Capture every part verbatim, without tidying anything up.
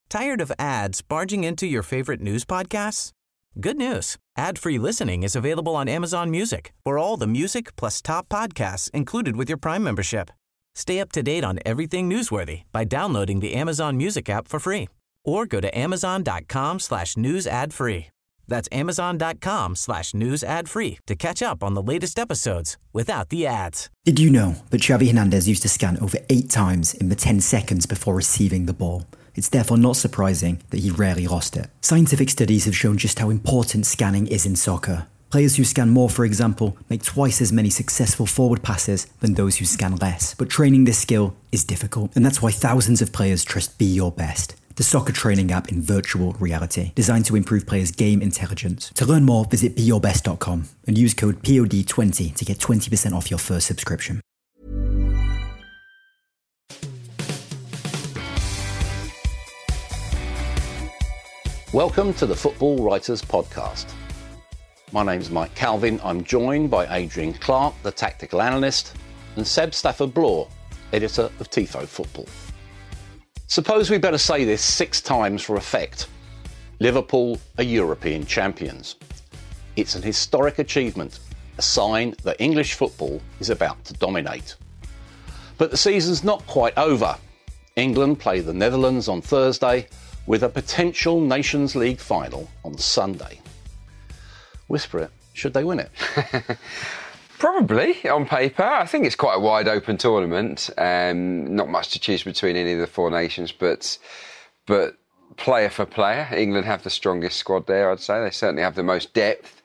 Tired of ads barging into your favorite news podcasts? Good news. Ad-free listening is available on Amazon Music for all the music plus top podcasts included with your Prime membership. Stay up to date on everything newsworthy by downloading the Amazon Music app for free or go to amazon.com slash news ad free. That's amazon.com slash news ad free to catch up on the latest episodes without the ads. Did you know that Xavi Hernandez used to scan over eight times in the ten seconds before receiving the ball? It's therefore not surprising that he rarely lost it. Scientific studies have shown just how important scanning is in soccer. Players who scan more, for example, make twice as many successful forward passes than those who scan less. But training this skill is difficult, and that's why thousands of players trust Be Your Best, the soccer training app in virtual reality, designed to improve players' game intelligence. To learn more, visit be your best dot com and use code P O D twenty to get twenty percent off your first subscription. Welcome to the Football Writers Podcast. My name's Mike Calvin. I'm joined by Adrian Clark, the tactical analyst, and Seb Stafford-Bloor, editor of Tifo Football. Suppose we better say this six times for effect. Liverpool are European champions. It's an historic achievement, a sign that English football is about to dominate. But the season's not quite over. England play the Netherlands on Thursday, with a potential Nations League final on Sunday. Whisper it, should they win it? Probably, on paper. I think it's quite a wide open tournament. Um, not much to choose between any of the four nations, but but player for player, England have the strongest squad there, I'd say. They certainly have the most depth.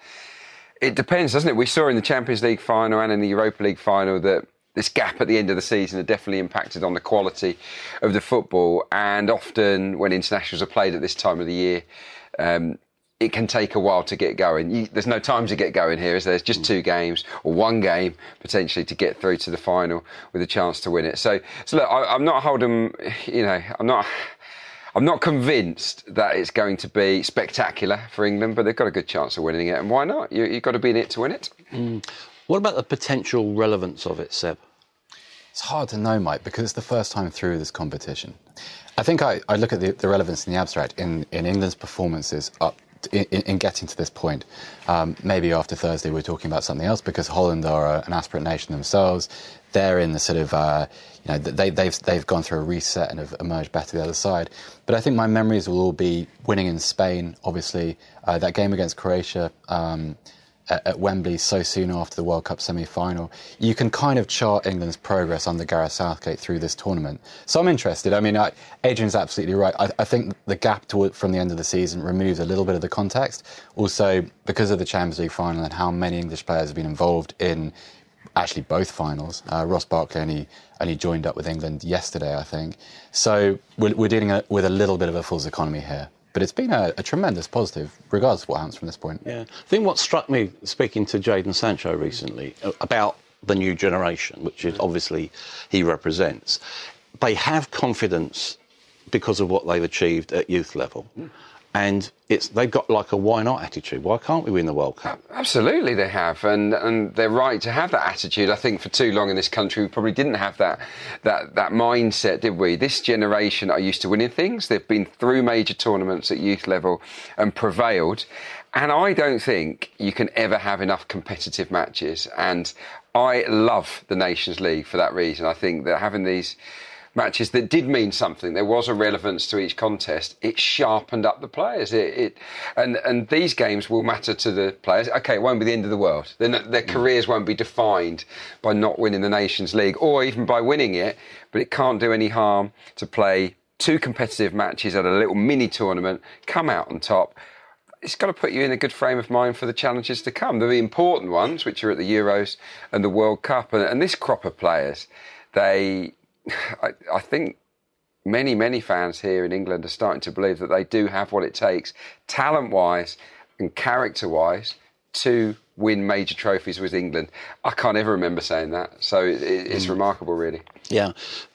It depends, doesn't it? We saw in the Champions League final and in the Europa League final that this gap at the end of the season had definitely impacted on the quality of the football. And often when internationals are played at this time of the year, um, it can take a while to get going. You, there's no time to get going here, is there? There's just two games or one game potentially to get through to the final with a chance to win it. So, so look, I, I'm not holding, you know, I'm not... I'm not convinced that it's going to be spectacular for England, but they've got a good chance of winning it. And why not? You, you've got to be in it to win it. Mm. What about the potential relevance of it, Seb? It's hard to know, Mike, because it's the first time through this competition. I think I, I look at the, the relevance in the abstract in, in England's performances up in, in getting to this point. Um, maybe after Thursday we're talking about something else because Holland are a, an aspirant nation themselves. They're in the sort of, uh, you know, they, they've they've gone through a reset and have emerged better the other side. But I think my memories will all be winning in Spain, obviously. Uh, that game against Croatia um, at, at Wembley so soon after the World Cup semi-final. You can kind of chart England's progress under Gareth Southgate through this tournament. So I'm interested. I mean, I, Adrian's absolutely right. I, I think the gap to, from the end of the season removes a little bit of the context. Also, because of the Champions League final and how many English players have been involved in actually both finals. Uh, Ross Barkley only, only joined up with England yesterday, I think. So we're, we're dealing a, with a little bit of a fool's economy here. But it's been a, a tremendous positive, regardless of what happens from this point. Yeah. I think what struck me, speaking to Jadon Sancho recently, about the new generation, which is obviously he represents, they have confidence because of what they've achieved at youth level. Mm. And it's they've got like a why not attitude. Why can't we win the World Cup? Absolutely they have, and and they're right to have that attitude. I think for too long in this country we probably didn't have that that that mindset, did we? This generation are used to winning things. They've been through major tournaments at youth level and prevailed. And I don't think you can ever have enough competitive matches. And I love the Nations League for that reason. I think that having these matches that did mean something. There was a relevance to each contest. It sharpened up the players. It, it and and these games will matter to the players. Okay, it won't be the end of the world. Their, their careers won't be defined by not winning the Nations League or even by winning it. But it can't do any harm to play two competitive matches at a little mini tournament, come out on top. It's got to put you in a good frame of mind for the challenges to come. The important ones, which are at the Euros and the World Cup, and, and this crop of players, they. I, I think many, many fans here in England are starting to believe that they do have what it takes, talent-wise and character-wise, to win major trophies with England. I can't ever remember saying that, so it, it's mm. remarkable, really. Yeah.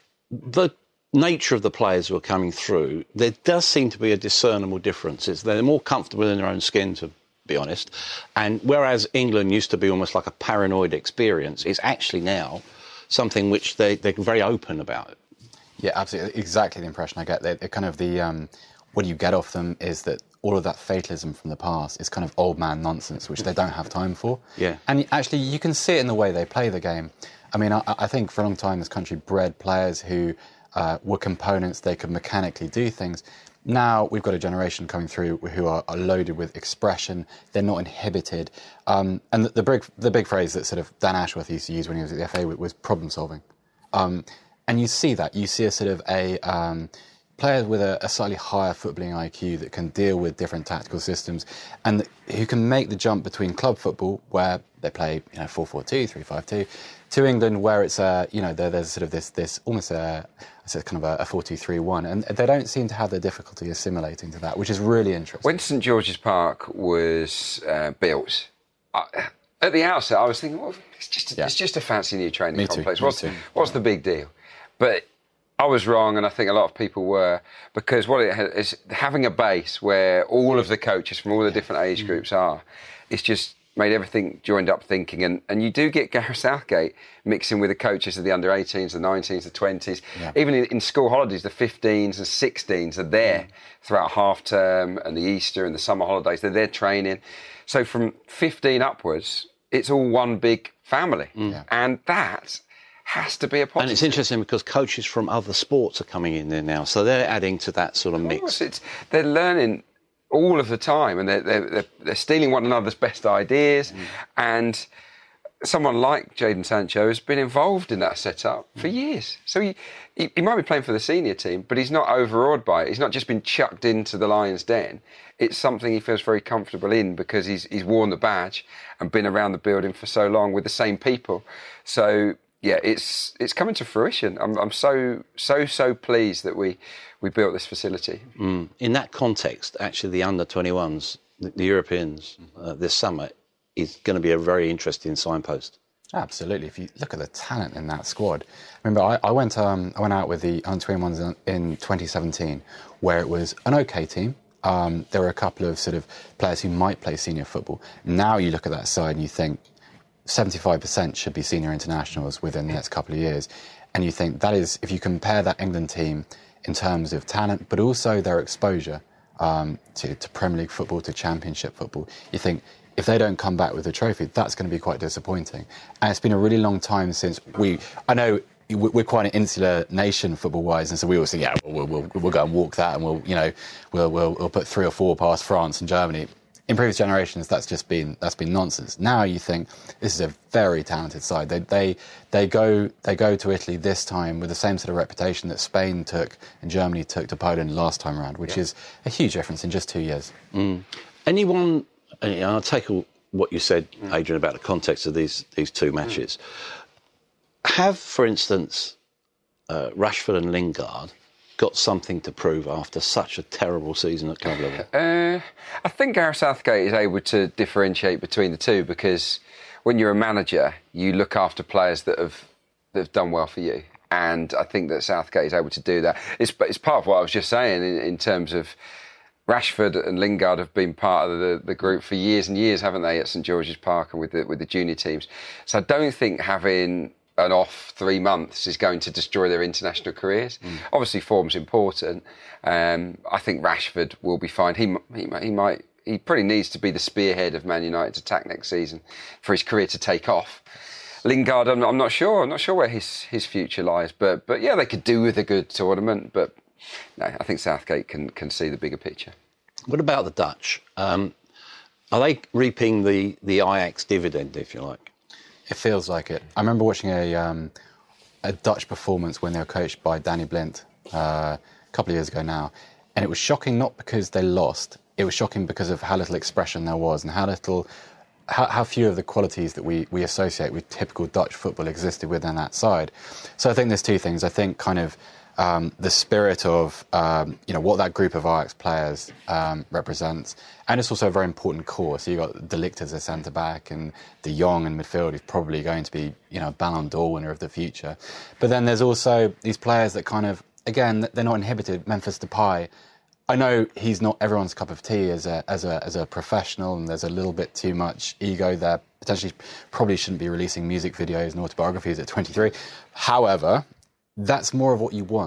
The nature of the players who are coming through, there does seem to be a discernible difference. It's, they're more comfortable in their own skin, to be honest, and whereas England used to be almost like a paranoid experience, it's actually now something which they, they're very open about. Yeah, absolutely. Exactly the impression I get. They're, they're kind of the... Um, what you get off them is that all of that fatalism from the past is kind of old man nonsense, which they don't have time for. Yeah. And actually, you can see it in the way they play the game. I mean, I, I think for a long time this country bred players who uh, were components, they could mechanically do things. Now we've got a generation coming through who are, are loaded with expression. They're not inhibited. Um, and the, the, big, the big phrase that sort of Dan Ashworth used to use when he was at the F A was problem solving. Um, and you see that. You see a sort of a... Um, players with a, a slightly higher footballing I Q that can deal with different tactical systems and who can make the jump between club football, where they play, you know, four four two, three five two, to England, where it's a, you know, there, there's sort of this, this almost a, a kind of a, a four two three one, and they don't seem to have the difficulty assimilating to that, which is really interesting. When St George's Park was uh, built, I, at the outset, I was thinking, well, it's just a, yeah. it's just a fancy new training Me complex. Too. What's, Me too. what's the big deal? But I was wrong, and I think a lot of people were, because what it has, is having a base where all of the coaches from all the different age groups are, it's just made everything joined up thinking. And, and you do get Gareth Southgate mixing with the coaches of the under eighteens, the nineteens, the twenties. Yeah. Even in, in school holidays, the fifteens and sixteens are there mm. throughout half term and the Easter and the summer holidays. They're there training. So from fifteen upwards, it's all one big family. Mm. Yeah. And that has to be a positive. And it's interesting because coaches from other sports are coming in there now, so they're adding to that sort of, of mix. It's, they're learning all of the time, and they're, they're, they're stealing one another's best ideas. Mm. And someone like Jadon Sancho has been involved in that setup for mm. years. So he, he, he might be playing for the senior team, but he's not overawed by it. He's not just been chucked into the Lions' den. It's something he feels very comfortable in because he's, he's worn the badge and been around the building for so long with the same people. So... yeah, it's it's coming to fruition. I'm I'm so so so pleased that we we built this facility. Mm. In that context, actually, the under twenty-ones, the, the Europeans, uh, this summer is going to be a very interesting signpost. Absolutely. If you look at the talent in that squad, remember I, I went um, I went out with the under twenty-ones in, in twenty seventeen, where it was an okay team. Um, there were a couple of sort of players who might play senior football. Now you look at that side and you think, seventy-five percent should be senior internationals within the next couple of years. And you think that is, if you compare that England team in terms of talent, but also their exposure um, to, to Premier League football, to Championship football, you think if they don't come back with a trophy, that's going to be quite disappointing. And it's been a really long time since we, I know we're quite an insular nation football-wise, and so we always think, yeah, we'll, we'll, we'll go and walk that, and we'll, you know, we'll, we'll, we'll put three or four past France and Germany. In previous generations, that's just been that's been nonsense. Now you think this is a very talented side. They they they go they go to Italy this time with the same sort of reputation that Spain took and Germany took to Poland last time around, which yeah. is a huge difference in just two years. Mm. Anyone? And I'll take all what you said, Adrian, about the context of these these two matches. Mm. Have, for instance, uh, Rashford and Lingard got something to prove after such a terrible season at club level? Uh, I think Gareth Southgate is able to differentiate between the two, because when you're a manager, you look after players that have that have done well for you. And I think that Southgate is able to do that. It's, it's part of what I was just saying in, in terms of Rashford and Lingard have been part of the, the group for years and years, haven't they, at St George's Park and with the, with the junior teams. So I don't think having an off three months is going to destroy their international careers. Mm. Obviously, form's important. Um, I think Rashford will be fine. He, he, he might, he probably needs to be the spearhead of Man United's attack next season for his career to take off. Lingard, I'm not, I'm not sure. I'm not sure where his, his future lies. But but yeah, they could do with a good tournament. But no, I think Southgate can can see the bigger picture. What about the Dutch? Um, are they reaping the the Ajax dividend, if you like? It feels like it. I remember watching a um, a Dutch performance when they were coached by Danny Blind uh, a couple of years ago now, and it was shocking not because they lost. It was shocking because of how little expression there was and how little, how, how few of the qualities that we, we associate with typical Dutch football existed within that side. So I think there's two things. I think kind of um, the spirit of um, you know what that group of Ajax players um, represents, and it's also a very important core. So you've got De Ligt as a centre back, and De Jong in midfield is probably going to be you know a Ballon d'Or winner of the future. But then there's also these players that kind of, again, they're not inhibited. Memphis Depay, I know he's not everyone's cup of tea as a as a as a professional, and there's a little bit too much ego there. Potentially, probably shouldn't be releasing music videos and autobiographies at twenty-three. However, that's more of what you want.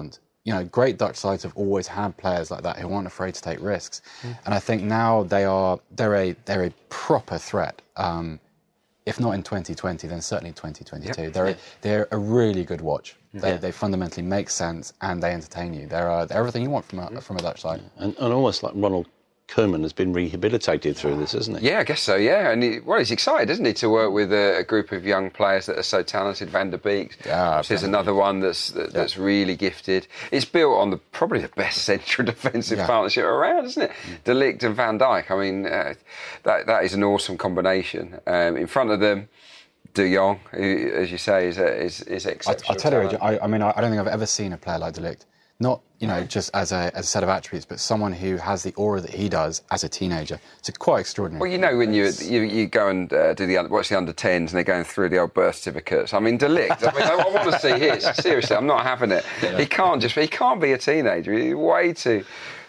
you know, great Dutch sides have always had players like that who aren't afraid to take risks, mm. and I think now they are they're a they're a proper threat. Um, if not in twenty twenty, then certainly twenty twenty-two. Yep. They're a, they're a really good watch. They, yeah. they fundamentally make sense and they entertain you. They're, uh, they're everything you want from a, from a Dutch side. Yeah. And, and almost like Ronald Koeman has been rehabilitated through this, isn't he? Yeah, I guess so, yeah. And he, well, he's excited, isn't he, to work with a, a group of young players that are so talented. Van der Beek, yeah, which is another one that's that, yeah. that's really gifted. It's built on the probably the best central defensive yeah. partnership around, isn't it? Mm. De Ligt and Van Dijk. I mean, uh, that that is an awesome combination. Um, in front of them, De Jong, who, as you say, is is, is exceptional. I, I tell you, I, I mean, I, I don't think I've ever seen a player like De Ligt. Not, you know, just as a, as a set of attributes, but someone who has the aura that he does as a teenager. It's quite extraordinary. Well, you know, when you you, you go and uh, do the watch the under tens and they're going through the old birth certificates. I mean, De Ligt. I mean, I, I want to see his. Seriously, I'm not having it. Yeah. He can't just. He can't be a teenager. He's way too.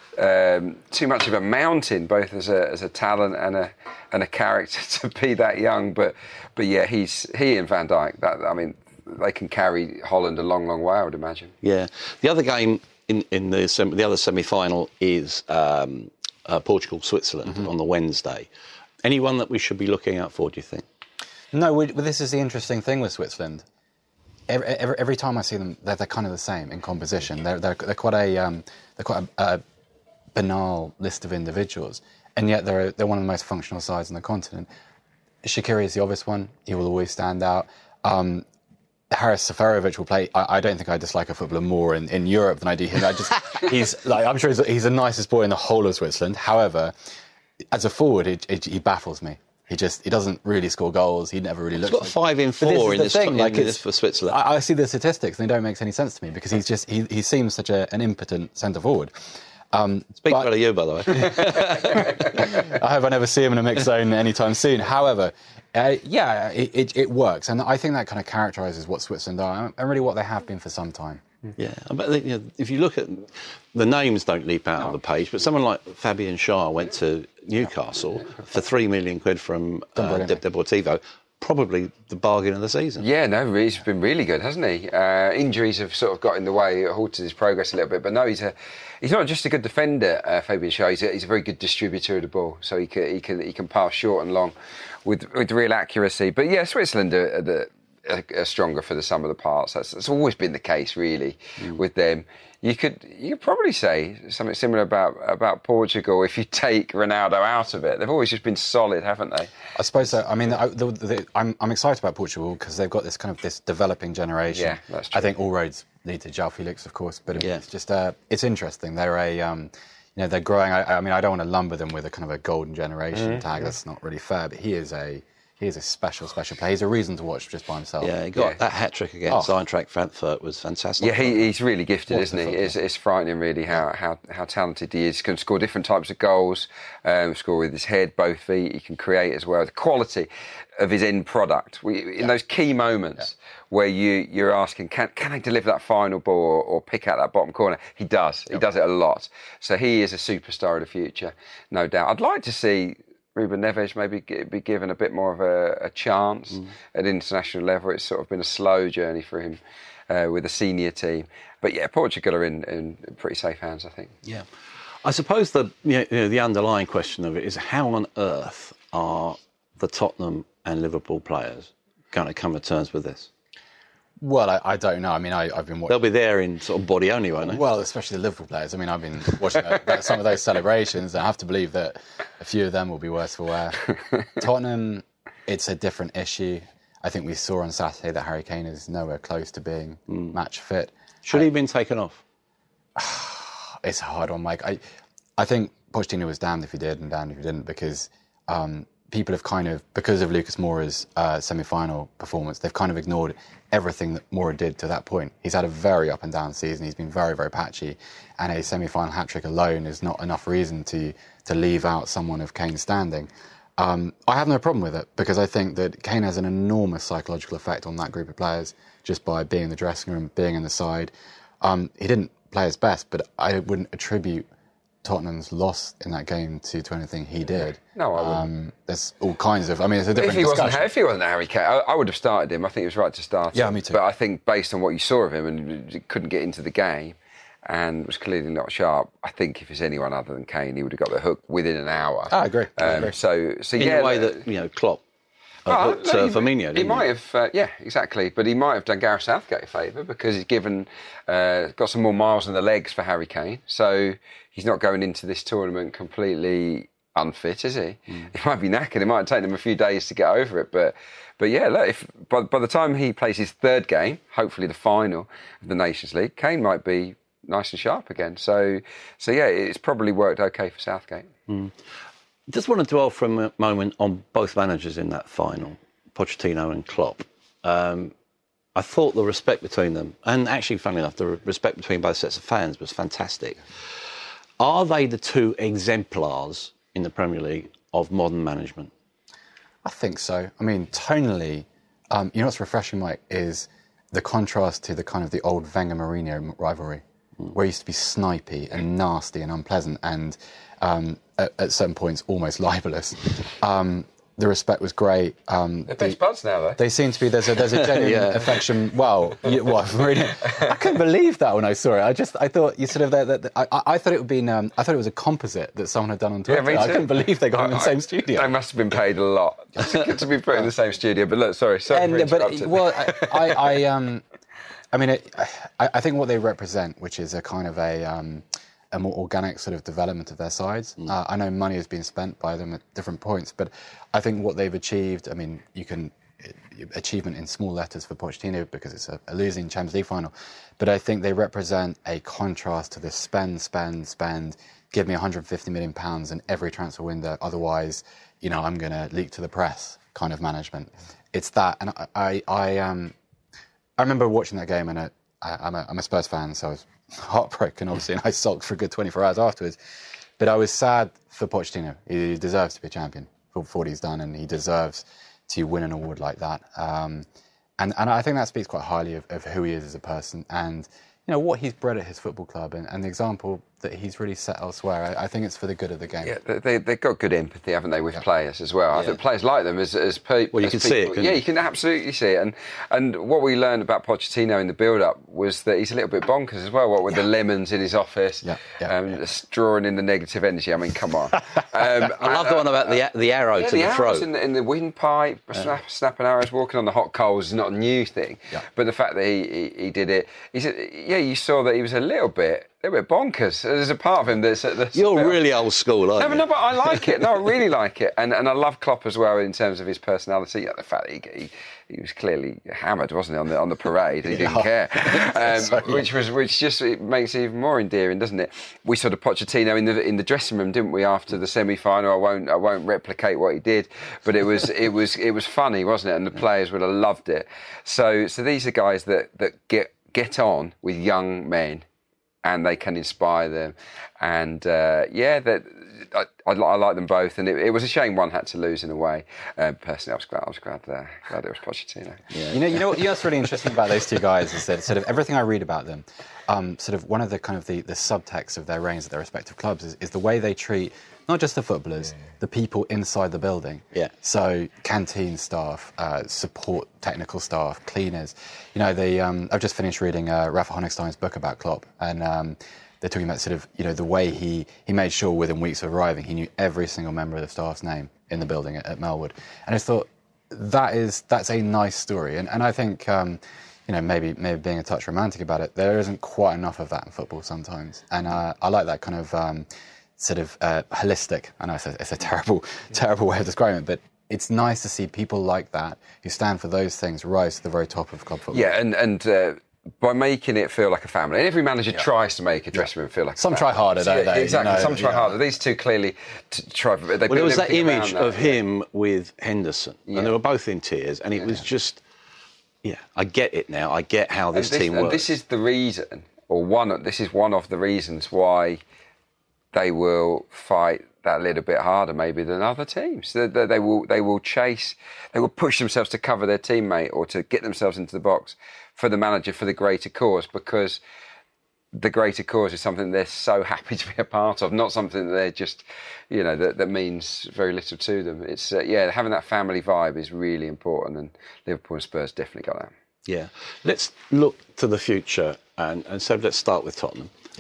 Um, too much of a mountain, both as a as a talent and a and a character to be that young. But but yeah, he's he and Van Dijk. That I mean, they can carry Holland a long, long way, I would imagine. Yeah. The other game in in the sem- the other semi-final is um, uh, Portugal Switzerland mm-hmm. on the Wednesday. Anyone that we should be looking out for? Do you think? No. We, well, this is the interesting thing with Switzerland. Every, every, every time I see them, they're, they're kind of the same in composition. They're they're, they're quite a um, they're quite a, a banal list of individuals, and yet they're they're one of the most functional sides on the continent. Shaqiri is the obvious one; he will always stand out. Um, Haris Seferovic will play. I, I don't think I dislike a footballer more in, in Europe than I do him. I just he's like I'm sure he's, he's the nicest boy in the whole of Switzerland. However, as a forward, it, it, he baffles me. He just he doesn't really score goals. He never really looks. He's got like, five in four in this, thing, in like this for Switzerland. I, I see the statistics and they don't make any sense to me because he's just he, he seems such a, an impotent centre forward. Um, Speak well of you, by the way. I hope I never see him in a mixed zone anytime soon. However, uh, yeah, it, it, it works, and I think that kind of characterises what Switzerland are, and really what they have been for some time. Yeah, but you know, if you look at the names, don't leap out no. on the page. But someone like Fabian Schär went to Newcastle for three million quid from uh, Deportivo. Probably the bargain of the season. Yeah, no, he's been really good, hasn't he? Uh, injuries have sort of got in the way, halted his progress a little bit. But no, he's a he's not just a good defender, uh, Fabian Schär. He's a, he's a very good distributor of the ball, so he can he can he can pass short and long with with real accuracy. But yeah, Switzerland are, are, the, are, are stronger for the sum of the parts. That's, that's always been the case, really, mm. with them. You could you could probably say something similar about about Portugal if you take Ronaldo out of it. They've always just been solid, haven't they? I suppose so. I mean, I, the, the, I'm I'm excited about Portugal because they've got this kind of this developing generation. Yeah, that's true. I think all roads lead to João Felix, of course, but yeah. it's just uh, it's interesting. They're a um, you know they're growing. I, I mean, I don't want to lumber them with a kind of a golden generation mm-hmm. tag. That's not really fair. But he is a He is a special, special player. He's a reason to watch just by himself. Yeah, he got yeah. that hat-trick against oh. Eintracht Frankfurt was fantastic. Yeah, he, he's really gifted, what isn't he? It's, it's frightening, really, how, how how talented he is. He can score different types of goals, um, score with his head, both feet. He can create as well. The quality of his end product. We, in yeah. those key moments yeah. where you, you're asking, can can I deliver that final ball or, or pick out that bottom corner? He does. He yep. does it a lot. So he is a superstar of the future, no doubt. I'd like to see Ruben Neves maybe be given a bit more of a, a chance mm. at international level. It's sort of been a slow journey for him uh, with a senior team. But yeah, Portugal are in, in pretty safe hands, I think. Yeah. I suppose the you know, the underlying question of it is how on earth are the Tottenham and Liverpool players going to come to terms with this? Well, I, I don't know. I mean, I, I've been watching... They'll be there in sort of body only, won't they? Well, especially the Liverpool players. I mean, I've been watching the, some of those celebrations. I have to believe that a few of them will be worse for wear. Tottenham, it's a different issue. I think we saw on Saturday that Harry Kane is nowhere close to being mm. match fit. Should I, he have been taken off? It's a hard one, Mike. I, I think Pochettino was damned if he did and damned if he didn't because... Um, people have kind of, because of Lucas Moura's uh, semi-final performance, they've kind of ignored everything that Moura did to that point. He's had a very up and down season. He's been very, very patchy. And a semi-final hat-trick alone is not enough reason to to leave out someone of Kane's standing. Um, I have no problem with it because I think that Kane has an enormous psychological effect on that group of players just by being in the dressing room, being in the side. Um, he didn't play his best, but I wouldn't attribute Tottenham's loss in that game to, to anything he did. No, I wouldn't. Um, there's all kinds of... I mean, it's a different if he discussion. Wasn't, if he wasn't Harry Kane, I, I would have started him. I think it was right to start yeah, him. me too. But I think based on what you saw of him and he couldn't get into the game, and was clearly not sharp. I think if it's anyone other than Kane, he would have got the hook within an hour. I agree. I Um, agree. so, so In yeah, the way that, you know, Klopp uh, Oh, hooked no, uh, he- Firmino, He didn't might he? have, uh, yeah, exactly. But he might have done Gareth Southgate a favour because he's given, uh, got some more miles in the legs for Harry Kane. So he's not going into this tournament completely unfit, is he? Mm. He might be knackered. It might take him a few days to get over it. But, but yeah, look, if by, by the time he plays his third game, hopefully the final of the Nations League, Kane might be nice and sharp again. So, so yeah, it's probably worked okay for Southgate. Just want to dwell for a mo- moment on both managers in that final, Pochettino and Klopp. Um, I thought the respect between them, and actually, funnily enough, the respect between both sets of fans was fantastic. Are they the two exemplars in the Premier League of modern management? I think so. I mean, tonally, um, you know what's refreshing, Mike, is the contrast to the kind of the old Wenger-Mourinho rivalry, where it used to be snipey and nasty and unpleasant and um, at, at certain points almost libelous. Um, the respect was great. Um, They're the- best buds now, though. They seem to be. There's a there's a genuine Yeah. affection. Well, you, what? Really, I couldn't believe that when I saw it. I just I thought you sort of that. that I, I thought it would be. Um, I thought it was a composite that someone had done on Twitter. Yeah, me I too. couldn't believe they got them in the I- same studio. They must have been paid a lot to, to be put in the same studio. But look, sorry, sorry And, for but interrupting. well, I, I, I um, I mean, it, I, I think what they represent, which is a kind of a um, a more organic sort of development of their sides. Mm. Uh, I know money has been spent by them at different points, but I think what they've achieved. I mean, you can achievement in small letters for Pochettino because it's a, a losing Champions League final, but I think they represent a contrast to this spend, spend, spend. Give me one hundred fifty million pounds in every transfer window, otherwise, you know, I'm going to leak to the press kind of management. It's that, and I, I, I um. I remember watching that game, and I, I, I'm, a, I'm a Spurs fan, so I was heartbroken, obviously, and I sulked for a good twenty-four hours afterwards. But I was sad for Pochettino. He deserves to be a champion for, for what he's done, and he deserves to win an award like that. Um, and, and I think that speaks quite highly of, of who he is as a person and, you know, what he's bred at his football club and, and the example that he's really set elsewhere. I, I think it's for the good of the game. Yeah, they, they, they've got good empathy, haven't they, with Yeah. players as well. I Yeah. think players like them as, as people. Well, you can see it, couldn't Yeah, you? you can absolutely see it. And and what we learned about Pochettino in the build-up was that he's a little bit bonkers as well. What with the lemons in his office, Yeah, yeah, um, yeah. just drawing in the negative energy. I mean, come on. Um, I love the one about the the arrow Yeah, to the, the, arrows throat. in the, in the windpipe, snap, snapping arrows, walking on the hot coals is not a new thing. Yeah. But the fact that he, he, he did it, he said, yeah, you saw that he was a little bit, a little bit bonkers. There's a part of him that's. that's You're really old school, aren't no, you? but no, but I like it. No, I really like it, and and I love Klopp as well in terms of his personality. Yeah, the fact that he, he he was clearly hammered, wasn't he, on the on the parade? He didn't care, um, Sorry, yeah. which was which just it makes it even more endearing, doesn't it? We saw the Pochettino in the in the dressing room, didn't we? After the semi final, I won't I won't replicate what he did, but it was it was it was funny, wasn't it? And the players would have loved it. So so these are guys that that get get on with young men. And they can inspire them, and uh, yeah, that I, I, I like them both. And it, it was a shame one had to lose in a way. Uh, personally, I was glad. I was glad. Uh, glad it was Pochettino. Yeah. You know, you know, you know what's really interesting about those two guys is that sort of everything I read about them, um, sort of one of the kind of the, the subtext of their reigns at their respective clubs is, is the way they treat not just the footballers, yeah, yeah. the people inside the building. Yeah. So canteen staff, uh, support technical staff, cleaners. You know, they. Um, I've just finished reading uh, Rafa Honigstein's book about Klopp, and um, they're talking about sort of you know the way he he made sure within weeks of arriving he knew every single member of the staff's name in the building at, at Melwood, and I just thought that is that's a nice story, and and I think. Um, You know, maybe maybe being a touch romantic about it, there isn't quite enough of that in football sometimes, and uh, I like that kind of um, sort of uh, holistic. I know it's a, it's a terrible terrible way of describing it, but it's nice to see people like that who stand for those things rise to the very top of club football. Yeah, and and uh, by making it feel like a family, and every manager Yeah. tries to make a dressing room feel like. Some a try family. harder, don't Yeah, they? Exactly, You know, some try yeah. harder. These two clearly t- try. They Well, built there was that everything image around of that. him with Henderson, Yeah. and they were both in tears, and it was just, yeah, I get it now. I get how this, And this, team and works. this is the reason, or one. of- This is one of the reasons why they will fight that little bit harder, maybe than other teams. They, they, they will. They will chase. They will push themselves to cover their teammate or to get themselves into the box for the manager for the greater cause, because the greater cause is something they're so happy to be a part of, not something that they're just, you know, that, that means very little to them. It's uh, yeah, having that family vibe is really important, and Liverpool and Spurs definitely got that. Yeah. Let's look to the future, and, and so let's start with Tottenham. Yeah.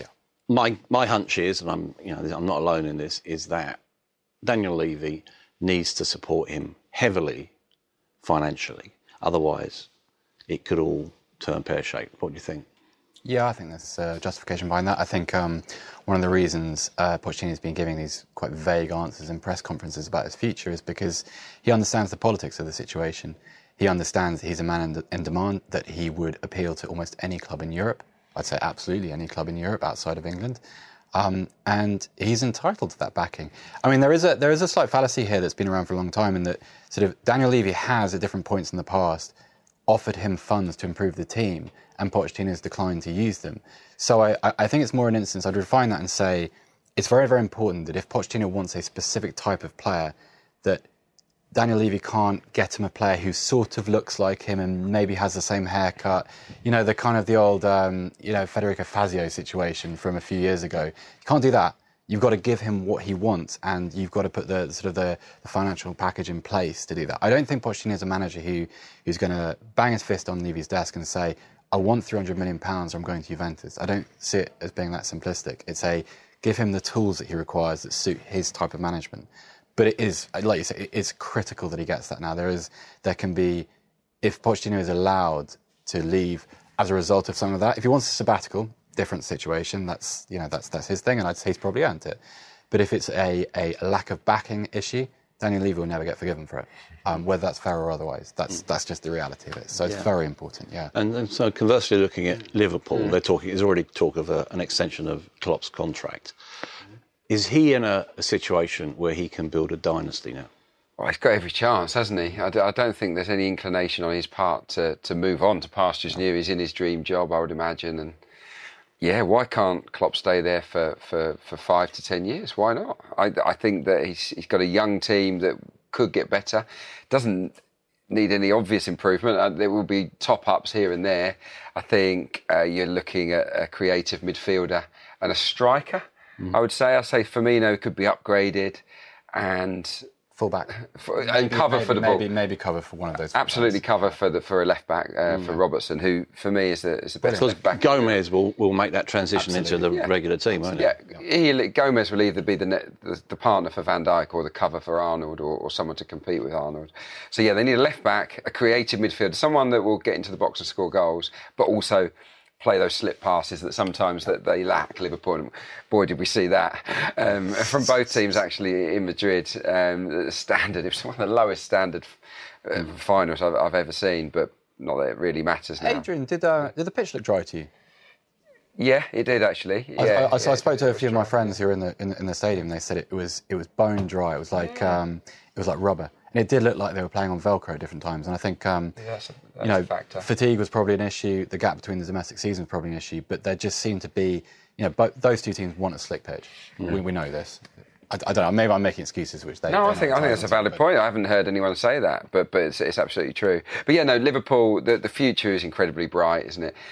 my my hunch is, and I'm you know I'm not alone in this, is that Daniel Levy needs to support him heavily financially. Otherwise, it could all turn pear-shaped. What do you think? Yeah, I think there's uh, justification behind that. I think um, one of the reasons uh, Pochettino's been giving these quite vague answers in press conferences about his future is because he understands the politics of the situation. He understands that he's a man in, in demand, that he would appeal to almost any club in Europe. I'd say absolutely any club in Europe outside of England. Um, and he's entitled to that backing. I mean, there is a there is a slight fallacy here that's been around for a long time in that sort of Daniel Levy has, at different points in the past, offered him funds to improve the team, and Pochettino's declined to use them. So I, I think it's more an instance, I'd refine that and say it's very, very important that if Pochettino wants a specific type of player, that Daniel Levy can't get him a player who sort of looks like him and maybe has the same haircut. You know, the kind of the old, um, you know, Federico Fazio situation from a few years ago. You can't do that. You've got to give him what he wants, and you've got to put the sort of the, the financial package in place to do that. I don't think Pochettino is a manager who who's going to bang his fist on Levy's desk and say, I want three hundred million pounds or I'm going to Juventus. I don't see it as being that simplistic. It's a, give him the tools that he requires that suit his type of management. But it is, like you say, it is critical that he gets that now. There is, there can be, if Pochettino is allowed to leave as a result of some of that, if he wants a sabbatical, different situation, that's, you know, that's that's his thing, and I'd say he's probably earned it. But if it's a, a lack of backing issue, Daniel Levy will never get forgiven for it, um, whether that's fair or otherwise. That's that's just the reality of it. So it's yeah. very important, yeah. And, and so conversely, looking at Liverpool, mm. they're talking. There's already talk of a, an extension of Klopp's contract. Is he in a, a situation where he can build a dynasty now? Well, he's got every chance, hasn't he? I, d- I don't think there's any inclination on his part to, to move on to pastures new. He's in his dream job, I would imagine. And yeah, why can't Klopp stay there for, for, for five to ten years? Why not? I, I think that he's, he's got a young team that could get better. Doesn't need any obvious improvement. Uh, there will be top-ups here and there. I think uh, you're looking at a creative midfielder and a striker. Mm. I would say, I say Firmino could be upgraded and fullback for, and maybe, cover maybe, for the maybe, ball. Maybe cover for one of those. Absolutely guys. cover for the for a left back uh, mm. for Robertson, who for me is the is the best left back. Gomez will, will make that transition Absolutely. into the yeah. regular team, won't yeah. he? Yeah, he, Gomez will either be the, net, the the partner for Van Dijk or the cover for Arnold, or, or someone to compete with Arnold. So yeah, they need a left back, a creative midfielder, someone that will get into the box and score goals, but also play those slip passes that sometimes that they lack, Liverpool. And boy, did we see that um, from both teams actually in Madrid. Um, the standard, it was one of the lowest standard uh, mm. finals I've, I've ever seen, but not that it really matters now. Adrian, did uh, did the pitch look dry to you? Yeah, it did actually. Yeah, I, I, yeah, so I spoke to a few of my friends who were in the in, in the stadium. They said it was it was bone dry. It was like um, it was like rubber. And it did look like they were playing on Velcro at different times. And I think, um, yeah, that's a, that's you know, a factor. Fatigue was probably an issue. The gap between the domestic season was probably an issue. But there just seemed to be, you know, both, those two teams want a slick pitch. Mm. We, we know this. I, I don't know. Maybe I'm making excuses, which they. No, I think I think that's a valid but. point. I haven't heard anyone say that, but but it's, it's absolutely true. But yeah, no, Liverpool. The, the future is incredibly bright, isn't it?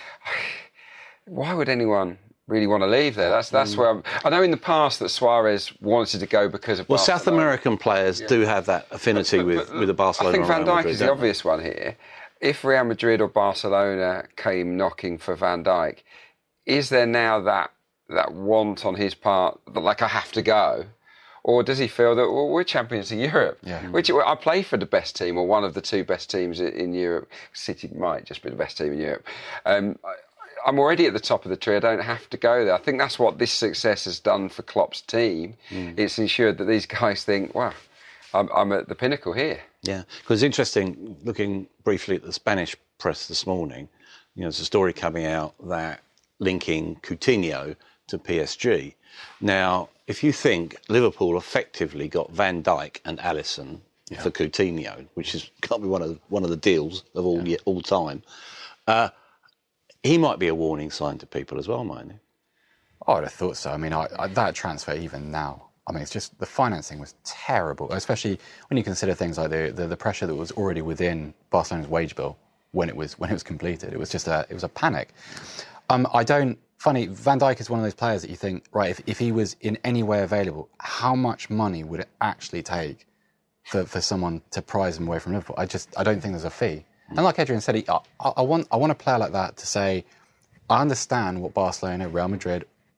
Why would anyone really want to leave there? That's that's mm. where I'm, I know in the past that Suarez wanted to go because of well, Barcelona. South American players yeah. do have that affinity but, but, but, with with the Barcelona. I think Van Dijk Madrid, is the obvious one here. If Real Madrid or Barcelona came knocking for Van Dijk, is there now that that want on his part that like I have to go? Or does he feel that, well, we're champions of Europe? Yeah. Which I play for the best team or one of the two best teams in Europe. City might just be the best team in Europe. Um, I'm already at the top of the tree. I don't have to go there. I think that's what this success has done for Klopp's team. Mm. It's ensured that these guys think, wow, I'm, I'm at the pinnacle here. Yeah, because it's interesting, looking briefly at the Spanish press this morning, you know, there's a story coming out that linking Coutinho to P S G. Now, if you think Liverpool effectively got Van Dijk and Alisson yeah. for Coutinho, which is can't be one of one of the deals of all yeah. all time, uh, he might be a warning sign to people as well, mightn't he? Oh, I'd have thought so. I mean, I, I, that transfer even now, I mean, it's just the financing was terrible, especially when you consider things like the the, the pressure that was already within Barcelona's wage bill when it was when it was completed. It was just a it was a panic. Um, I don't. Funny, Van Dijk is one of those players that you think, right, if, if he was in any way available, how much money would it actually take for, for someone to prize him away from Liverpool? I just, I don't think there's a fee. Mm. And like Adrian said, he, I, I want I want a player like that to say, I understand what Barcelona, Real Madrid,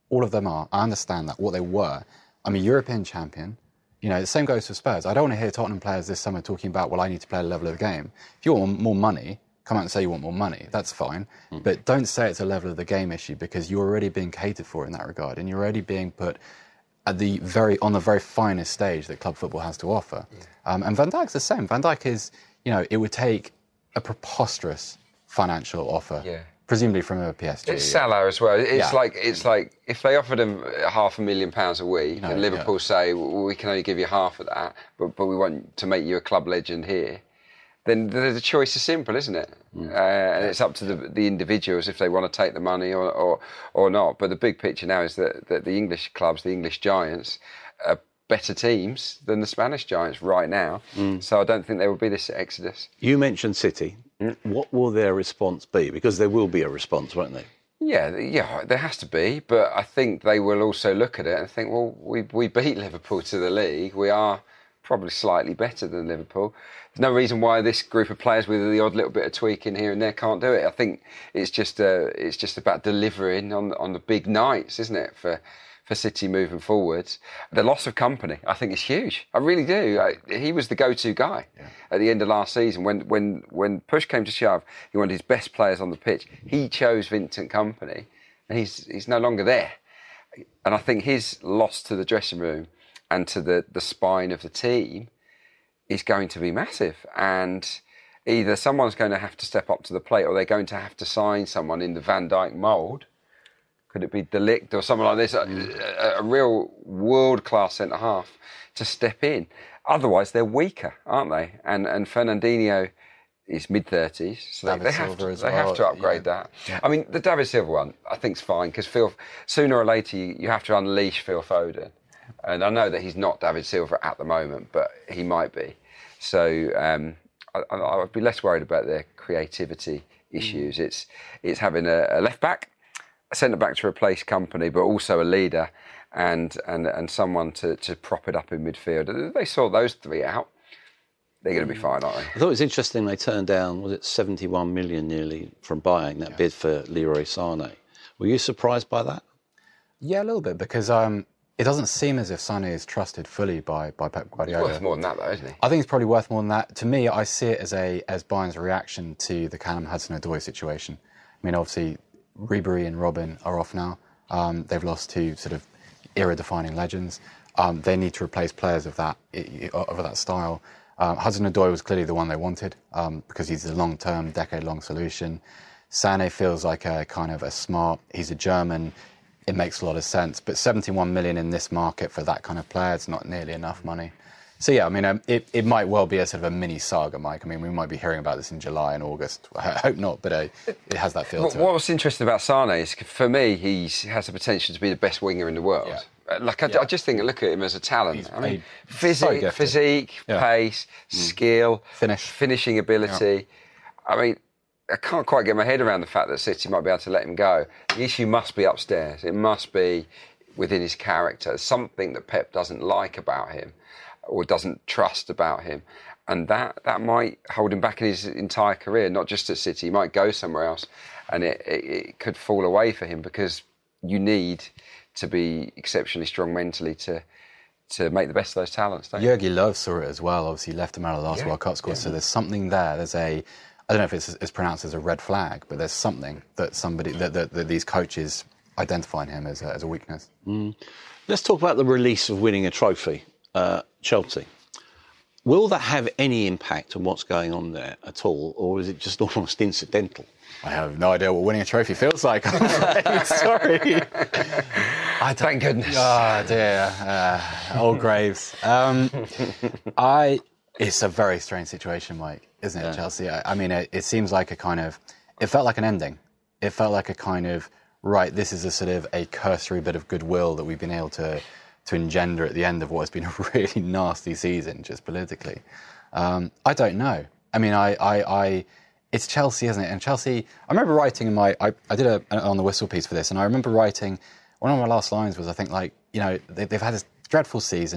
All of them are. I understand that, what they were. I'm a European champion. You know, the same goes for Spurs. I don't want to hear Tottenham players this summer talking about, well, I need to play a level of the game. If you want more money, come out and say you want more money. That's fine. Mm. But don't say it's a level of the game issue, because you're already being catered for in that regard, and you're already being put at the very on the very finest stage that club football has to offer. Mm. Um, and Van Dijk's the same. Van Dijk is, you know, it would take a preposterous financial offer. Yeah. Presumably from a P S G. It's Salah as well. It's yeah. like it's like if they offered him half a million pounds a week, no, and Liverpool yeah. say, well, we can only give you half of that, but but we want to make you a club legend here, then the choice is simple, isn't it? Mm. Uh, and it's up to the, the individuals if they want to take the money or, or or not. But the big picture now is that, that the English clubs, the English giants, are better teams than the Spanish giants right now. Mm. So I don't think there will be this exodus. You mentioned City. What will their response be? Because there will be a response, won't they? Yeah, yeah, there has to be. But I think they will also look at it and think, well, we we beat Liverpool to the league. We are probably slightly better than Liverpool. There's no reason why this group of players with the odd little bit of tweaking here and there can't do it. I think it's just uh, it's just about delivering on on the big nights, isn't it? For for City moving forwards. The loss of Kompany, I think, is huge. I really do. I, he was the go-to guy yeah. at the end of last season. When when when push came to shove, he wanted his best players on the pitch. He chose Vincent Kompany, and he's he's no longer there. And I think his loss to the dressing room and to the, the spine of the team is going to be massive. And either someone's going to have to step up to the plate, or they're going to have to sign someone in the Van Dijk mould. Could it be De Ligt or someone like this, a, a, a real world-class centre-half to step in? Otherwise, they're weaker, aren't they? And and Fernandinho is mid-thirties, so they, they, have, to, they well. have to upgrade yeah. that. Yeah. I mean, the David Silva one, I think, is fine, because Phil, sooner or later, you, you have to unleash Phil Foden. And I know that he's not David Silva at the moment, but he might be. So um, I, I would be less worried about their creativity issues. Mm. It's, it's having a, a left-back, a centre-back to replace Kompany, but also a leader and and and someone to, to prop it up in midfield. If they sort those three out, they're going to be fine, aren't they? I thought it was interesting they turned down, was it seventy-one million nearly from buying that yeah. bid for Leroy Sané. Were you surprised by that? Yeah, a little bit, because um, it doesn't seem as if Sané is trusted fully by, by Pep Guardiola. It's worth more than that, though, isn't he? I think it's probably worth more than that. To me, I see it as a as Bayern's reaction to the Callum Hudson-Odoi situation. I mean, obviously, Ribery and Robin are off now. Um, they've lost two sort of era-defining legends. Um, they need to replace players of that of that style. Um, Hudson-Odoi was clearly the one they wanted um, because he's a long-term, decade-long solution. Sané feels like a kind of a smart. He's a German. It makes a lot of sense. But seventy-one million in this market for that kind of player, it's not nearly enough money. So, yeah, I mean, um, it, it might well be a sort of a mini saga, Mike. I mean, we might be hearing about this in July and August. I hope not, but uh, it has that feel to it. What's interesting about Sané is, for me, he has the potential to be the best winger in the world. Yeah. Like, I, yeah. I just think, look at him as a talent. He's, I mean, physique, so physique yeah. pace, mm. skill, Finish. finishing ability. Yeah. I mean, I can't quite get my head around the fact that City might be able to let him go. The issue must be upstairs. It must be within his character. Something that Pep doesn't like about him, or doesn't trust about him, and that that might hold him back in his entire career, not just at City. He might go somewhere else, and it, it, it could fall away for him, because you need to be exceptionally strong mentally to to make the best of those talents, don't you? Jurgi Löw saw it as well. Obviously, he left him out of the last yeah. World Cup squad, yeah. so there's something there. There's a, I don't know if it's, it's pronounced as a red flag, but there's something that somebody that, that, that these coaches identify in him as a, as a weakness. Mm. Let's talk about the release of winning a trophy. Uh, Chelsea. Will that have any impact on what's going on there at all, or is it just almost incidental? I have no idea what winning a trophy feels like. I'm afraid. Sorry. I Thank goodness. Oh dear, uh, old graves. Um, I. It's a very strange situation, Mike, isn't it, yeah. Chelsea? I, I mean, it, it seems like a kind of. It felt like an ending. It felt like a kind of right. This is a sort of a cursory bit of goodwill that we've been able to. to engender at the end of what has been a really nasty season, just politically. Um, I don't know. I mean, I, I, I, it's Chelsea, isn't it? And Chelsea, I remember writing in my, I, I did a, an on the whistle piece for this, and I remember writing, one of my last lines was, I think, like, you know, they, they've had this dreadful season.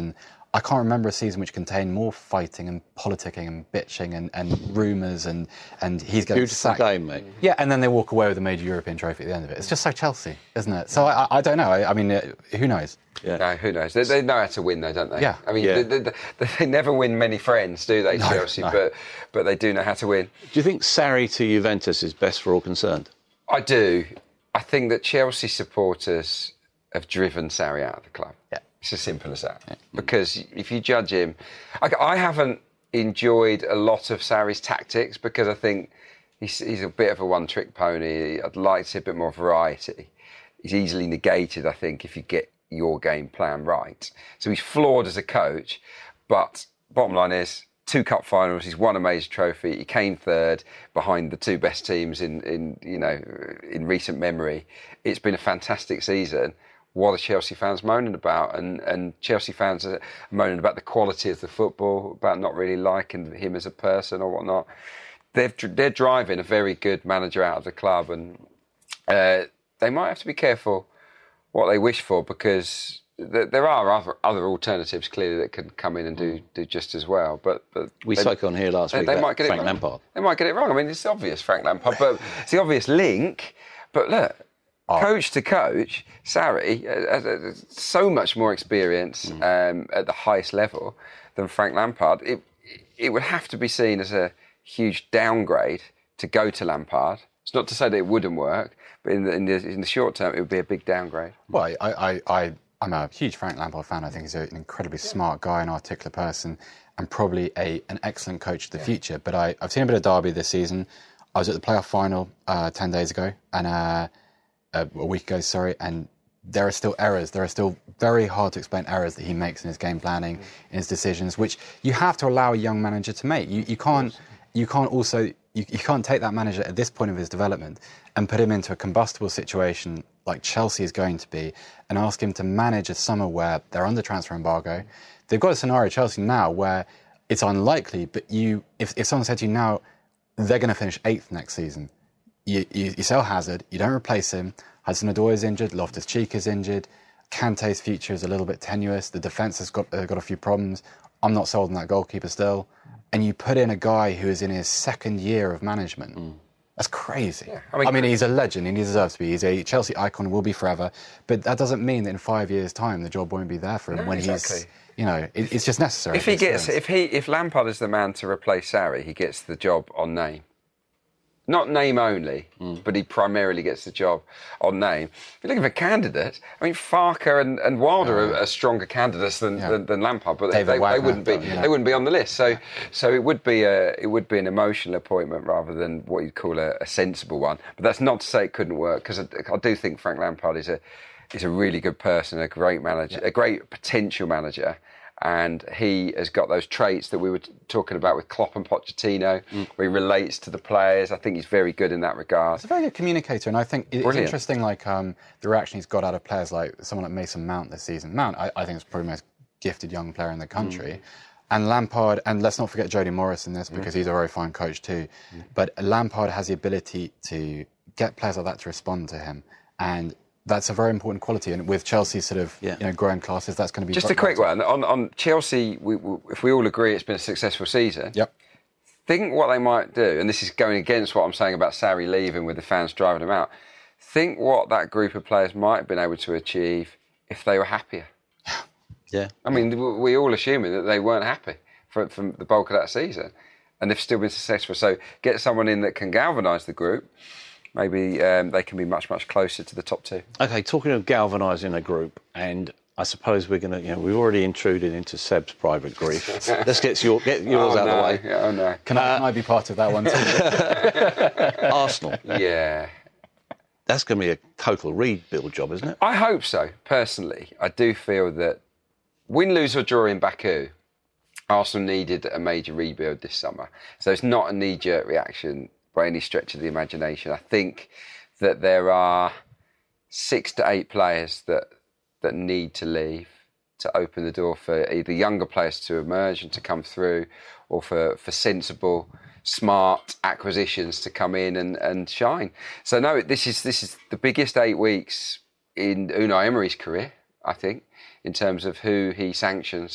I can't remember a season which contained more fighting and politicking and bitching and, and rumours and, and he's getting Beautiful sacked. game, mate. Yeah, and then they walk away with a major European trophy at the end of it. It's just so Chelsea, isn't it? So I, I don't know. I, I mean, uh, who knows? Yeah. No, who knows? They, they know how to win, though, don't they? Yeah. I mean, Yeah. They, they, they never win many friends, do they, No, Chelsea? no. But but they do know how to win. Do you think Sarri to Juventus is best for all concerned? I do. I think that Chelsea supporters have driven Sarri out of the club. Yeah. It's as simple as that. Yeah. Because if you judge him... I, I haven't enjoyed a lot of Sarri's tactics because I think he's, he's a bit of a one-trick pony. I'd like to see a bit more variety. He's easily negated, I think, if you get your game plan right. So he's flawed as a coach, but bottom line is, two cup finals, he's won a major trophy, he came third behind the two best teams in, in you know, in recent memory. It's been a fantastic season. What are Chelsea fans moaning about? And and Chelsea fans are moaning about the quality of the football, about not really liking him as a person or whatnot. They've, they're driving a very good manager out of the club, and uh, they might have to be careful what they wish for, because th- there are other, other alternatives clearly that can come in and do do just as well. But, but We they, spoke on here last they, week they about might get Frank it wrong. Lampard. They might get it wrong. I mean, it's obvious, Frank Lampard, but it's the obvious link. But look, oh. coach to coach, Sarri has uh, uh, so much more experience mm. um, at the highest level than Frank Lampard. It it would have to be seen as a huge downgrade to go to Lampard. It's not to say that it wouldn't work, but in the, in the, in the short term, it would be a big downgrade. Well, I, I, I, I'm a huge Frank Lampard fan. I think he's an incredibly smart guy, an articulate person, and probably a an excellent coach for the yeah. future. But I, I've seen a bit of Derby this season. I was at the playoff final uh, ten days ago, and uh, a week ago, sorry, and there are still errors. There are still very hard to explain errors that he makes in his game planning, mm. in his decisions, which you have to allow a young manager to make. You, you can't, you can't also. You, you can't take that manager at this point of his development and put him into a combustible situation like Chelsea is going to be and ask him to manage a summer where they're under transfer embargo. They've got a scenario at Chelsea now where it's unlikely, but you, if, if someone said to you now, they're going to finish eighth next season, you, you, you sell Hazard, you don't replace him, Hudson-Odoi is injured, Loftus-Cheek is injured, Kante's future is a little bit tenuous, the defence has got, uh, got a few problems, I'm not sold on that goalkeeper still. And you put in a guy who is in his second year of management. Mm. That's crazy. Yeah, I, mean, I mean, he's a legend and he deserves to be. He's a Chelsea icon, will be forever. But that doesn't mean that in five years' time the job won't be there for him no, when exactly. he's, you know, it, it's just necessary. If he gets, if he, if Lampard is the man to replace Sarri, he gets the job on name. Not name only, mm. but he primarily gets the job on name. If you're looking for candidates, I mean, Farke and, and Wilder oh, are, are stronger candidates than, yeah. than, than Lampard, but they, they, they wouldn't be yeah. they wouldn't be on the list. So, so it would be a it would be an emotional appointment rather than what you'd call a, a sensible one. But that's not to say it couldn't work, because I, I do think Frank Lampard is a is a really good person, a great manager, yeah. a great potential manager. And he has got those traits that we were talking about with Klopp and Pochettino, mm. where he relates to the players. I think he's very good in that regard. He's a very good communicator, and I think it's Brilliant. interesting, like um, the reaction he's got out of players like someone like Mason Mount this season. Mount, I, I think, is probably the most gifted young player in the country. Mm. And Lampard, and let's not forget Jody Morris in this, because mm. he's a very fine coach too. Mm. But Lampard has the ability to get players like that to respond to him, and that's a very important quality, and with Chelsea sort of yeah. you know growing classes, that's going to be just a quick one on, on Chelsea. We, we, if we all agree it's been a successful season, yep. think what they might do, and this is going against what I'm saying about Sarri leaving with the fans driving him out. Think what that group of players might have been able to achieve if they were happier. Yeah, I mean, we all assuming that they weren't happy for, for the bulk of that season, and they've still been successful. So get someone in that can galvanise the group. Maybe um, they can be much, much closer to the top two. OK, talking of galvanising a group, and I suppose we're going to, you know, we've already intruded into Seb's private grief. Let's get, your, get yours oh, out no. of the way. Yeah, oh, no. Can I, uh, can I be part of that one too? Arsenal. Yeah. That's going to be a total rebuild job, isn't it? I hope so, personally. I do feel that win, lose or draw in Baku, Arsenal needed a major rebuild this summer. So it's not a knee-jerk reaction by any stretch of the imagination. I think that there are six to eight players that that need to leave to open the door for either younger players to emerge and to come through, or for, for sensible, smart acquisitions to come in and, and shine. So no, this is this is the biggest eight weeks in Unai Emery's career, I think, in terms of who he sanctions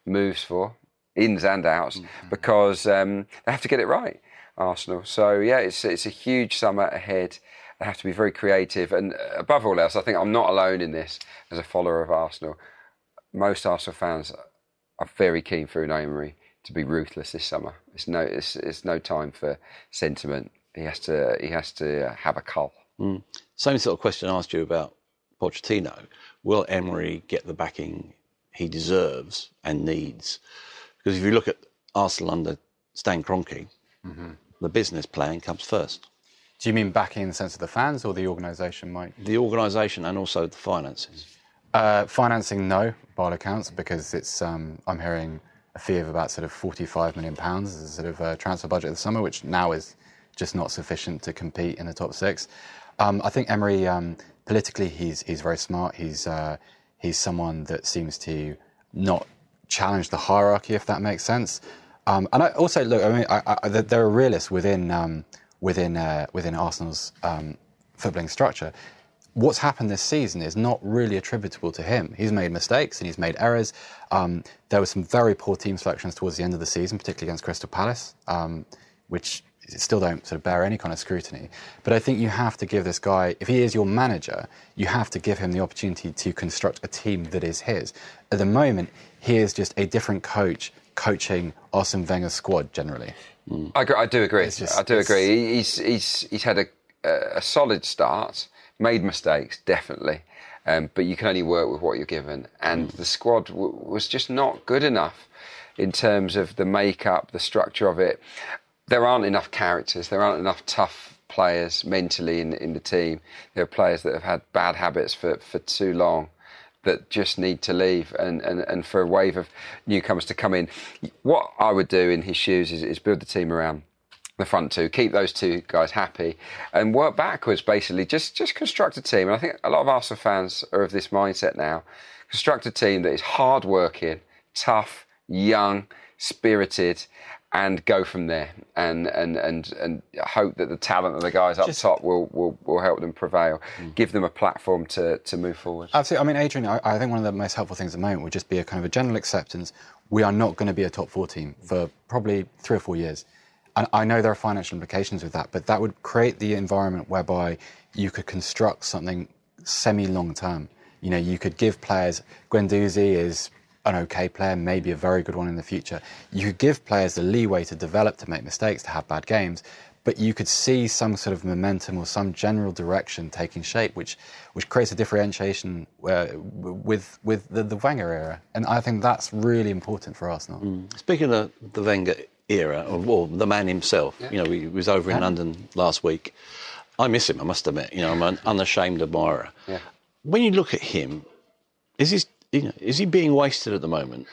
moves for, ins and outs, mm-hmm. because um, they have to get it right, Arsenal. So, yeah, it's it's a huge summer ahead. They have to be very creative. And above all else, I think I'm not alone in this as a follower of Arsenal. Most Arsenal fans are very keen for Unai Emery to be ruthless this summer. It's no, it's, it's no time for sentiment. He has to, he has to have a cull. Mm. Same sort of question I asked you about Pochettino. Will Emery get the backing he deserves and needs? Because if you look at Arsenal under Stan Kroenke, mm-hmm. the business plan comes first. Do you mean backing in the sense of the fans or the organisation, Mike? The organisation and also the finances. Uh, financing, no, by all accounts, because it's. Um, I'm hearing a fee of about sort of forty-five million pounds as a sort of uh, transfer budget of the summer, which now is just not sufficient to compete in the top six. Um, I think Emery, um, politically, he's he's very smart. He's uh, he's someone that seems to not challenge the hierarchy, if that makes sense. Um, and I also look. I mean, I, I, there are realists within um, within uh, within Arsenal's um, footballing structure. What's happened this season is not really attributable to him. He's made mistakes and he's made errors. Um, there were some very poor team selections towards the end of the season, particularly against Crystal Palace, um, which still don't sort of bear any kind of scrutiny. But I think you have to give this guy, if he is your manager, you have to give him the opportunity to construct a team that is his. At the moment, he is just a different coach coaching Arsene Wenger's squad generally. Mm. I, agree, I do agree. Just, I do agree. He's he's he's had a a solid start. Made mistakes, definitely, um, but you can only work with what you're given. And mm. the squad w- was just not good enough in terms of the makeup, the structure of it. There aren't enough characters. There aren't enough tough players mentally in, in the team. There are players that have had bad habits for, for too long that just need to leave, and, and, and for a wave of newcomers to come in. What I would do in his shoes is, is build the team around the front two, keep those two guys happy and work backwards, basically. Just just construct a team. And I think a lot of Arsenal fans are of this mindset now. Construct a team that is hard-working, tough, young, spirited, and go from there. And and and, and hope that the talent of the guys up just, top will, will, will help them prevail. Mm. Give them a platform to, to move forward. Absolutely. I mean, Adrian, I, I think one of the most helpful things at the moment would just be a kind of a general acceptance. We are not going to be a top four team for probably three or four years. And I know there are financial implications with that, but that would create the environment whereby you could construct something semi-long term. You know, you could give players, Guendouzi is an okay player, maybe a very good one in the future. You could give players the leeway to develop, to make mistakes, to have bad games, but you could see some sort of momentum or some general direction taking shape, which which creates a differentiation uh, with with the, the Wenger era. And I think that's really important for Arsenal. Mm. Speaking of the Wenger era, or well, the man himself. Yeah. You know, he was over in yeah. London last week. I miss him, I must admit. You know, I'm an unashamed admirer. Yeah. When you look at him, is he, you know, is he being wasted at the moment?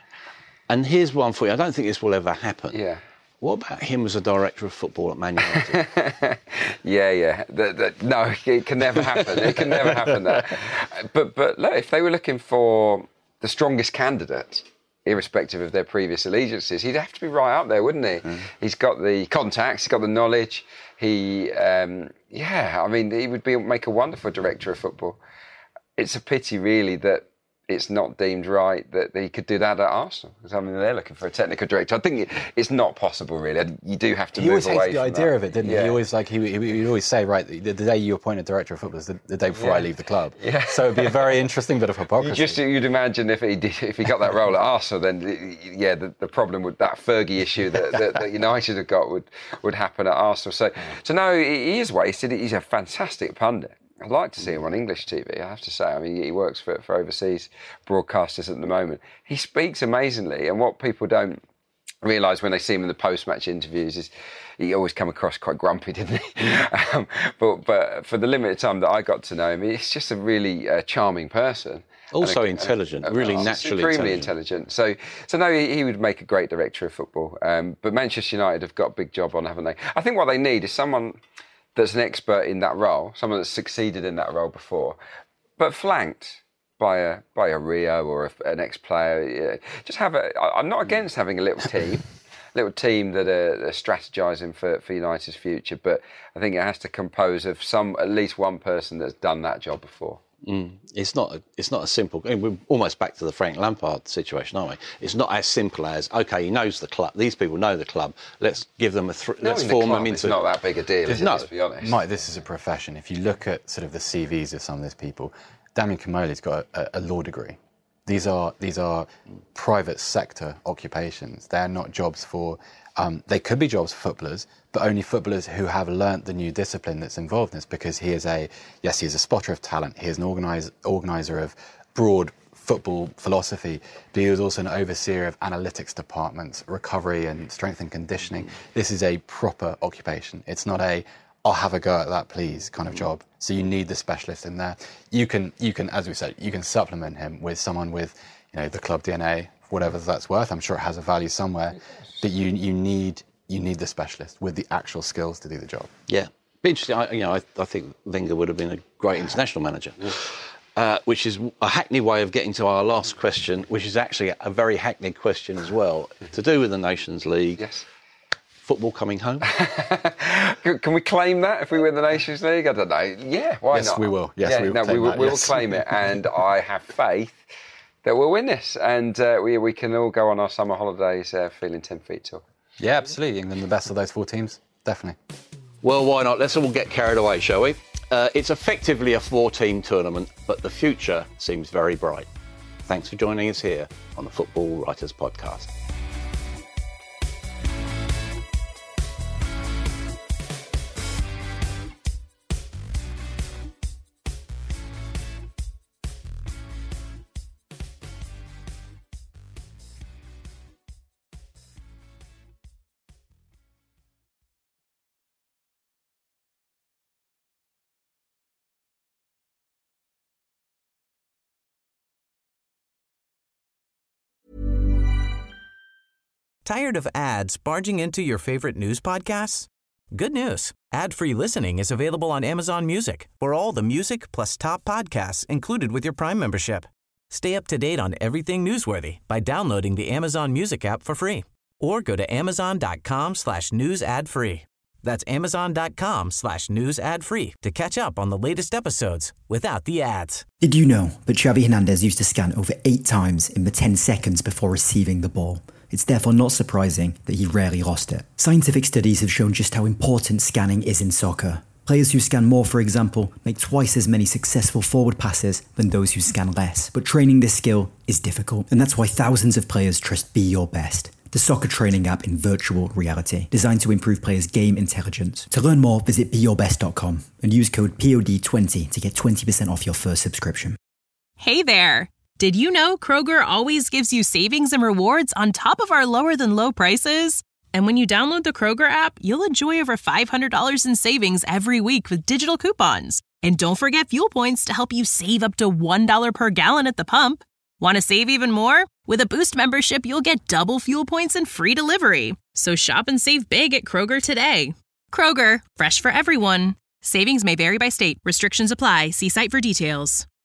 And here's one for you. I don't think this will ever happen. Yeah. What about him as a director of football at Man United? yeah, yeah. The, the, no, it can never happen. It can never happen. That. But but look, if they were looking for the strongest candidate, irrespective of their previous allegiances, he'd have to be right up there, wouldn't he? Mm. He's got the contacts, he's got the knowledge. He, um, yeah, I mean, he would be make a wonderful director of football. It's a pity, really, that it's not deemed right that he could do that at Arsenal. Because I mean, they're looking for a technical director. I think it, it's not possible, really. You do have to he move away from that. He always hated the idea of it, didn't yeah. he? He always like he he'd always say, right, the, the day you appoint a director of football is the, the day before yeah. I leave the club. Yeah. So it'd be a very interesting bit of hypocrisy. You just you'd imagine if he did, if he got that role at Arsenal, then yeah, the, the problem with that Fergie issue that, that, that United have got would would happen at Arsenal. So so no, he is wasted. He's a fantastic pundit. I'd like to see him on English T V, I have to say. I mean, he works for, for overseas broadcasters at the moment. He speaks amazingly, and what people don't realise when they see him in the post-match interviews is he always come across quite grumpy, didn't he? um, but but for the limited time that I got to know him, he's just a really uh, charming person. Also a, intelligent, a, a, really a, naturally supremely intelligent. intelligent. So, so no, he, he would make a great director of football. Um, but Manchester United have got a big job on, haven't they? I think what they need is someone that's an expert in that role, someone that's succeeded in that role before, but flanked by a by a Rio or a, an ex-player. Yeah. Just have a. I'm not against having a little team, little team that are, are strategizing for, for United's future, but I think it has to compose of some at least one person that's done that job before. Mm. It's not. A, it's not a simple. I mean, we're almost back to the Frank Lampard situation, aren't we? It's not as simple as okay, he knows the club. These people know the club. Let's give them a. Th- let's the form club, them into. It's not that big a deal, is it, no. let's be honest. Mike, this is a profession. If you look at sort of the C Vs of some of these people, Damien Comolli's got a, a law degree. These are these are private sector occupations. They're not jobs for. Um, they could be jobs for footballers, but only footballers who have learnt the new discipline that's involved in this. Because he is a yes, he is a spotter of talent. He is an organize, organizer of broad football philosophy, but he was also an overseer of analytics departments, recovery and strength and conditioning. This is a proper occupation. It's not a I'll have a go at that, please, kind of job. So you need the specialist in there. You can, you can, as we said, you can supplement him with someone with, you know, the club D N A, whatever that's worth. I'm sure it has a value somewhere, but you you need you need the specialist with the actual skills to do the job. Yeah, be interesting. I, you know, I, I think Wenger would have been a great international manager. Uh, which is a hackneyed way of getting to our last question, which is actually a very hackneyed question as well, to do with the Nations League. Yes. Football coming home? Can we claim that if we win the Nations League? I don't know. Yeah, why yes, not? Yes, we will. Yes, yeah, we will. No, claim we will, that, we will yes. claim it, and I have faith that we'll win this, and uh, we we can all go on our summer holidays uh, feeling ten feet tall. Yeah, absolutely. England, the best of those four teams, definitely. Well, why not? Let's all get carried away, shall we? Uh, it's effectively a four-team tournament, but the future seems very bright. Thanks for joining us here on the Football Writers Podcast. Tired of ads barging into your favorite news podcasts? Good news. Ad-free listening is available on Amazon Music for all the music plus top podcasts included with your Prime membership. Stay up to date on everything newsworthy by downloading the Amazon Music app for free or go to amazon.com slash news ad free. That's amazon.com slash news ad free to catch up on the latest episodes without the ads. Did you know that Xavi Hernandez used to scan over eight times in the ten seconds before receiving the ball? It's therefore not surprising that he rarely lost it. Scientific studies have shown just how important scanning is in soccer. Players who scan more, for example, make twice as many successful forward passes than those who scan less. But training this skill is difficult, and that's why thousands of players trust Be Your Best, the soccer training app in virtual reality, designed to improve players' game intelligence. To learn more, visit be your best dot com and use code P O D twenty to get twenty percent off your first subscription. Hey there! Did you know Kroger always gives you savings and rewards on top of our lower-than-low prices? And when you download the Kroger app, you'll enjoy over five hundred dollars in savings every week with digital coupons. And don't forget fuel points to help you save up to one dollar per gallon at the pump. Want to save even more? With a Boost membership, you'll get double fuel points and free delivery. So shop and save big at Kroger today. Kroger, fresh for everyone. Savings may vary by state. Restrictions apply. See site for details.